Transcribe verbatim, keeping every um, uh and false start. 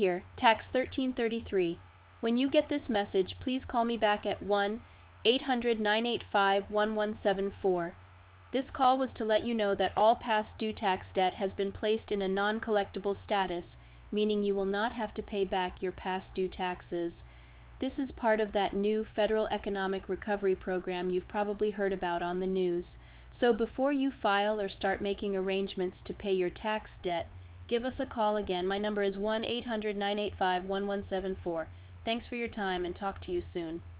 Here, tax thirteen thirty-three. When you get this message, please call me back at one eight hundred nine eight five one one seven four. This call was to let you know that all past due tax debt has been placed in a non-collectible status, meaning you will not have to pay back your past due taxes. This is part of that new federal economic recovery program you've probably heard about on the news. So before you file or start making arrangements to pay your tax debt, give us a call again. My number is one eight hundred nine eight five one one seven four. Thanks for your time and talk to you soon.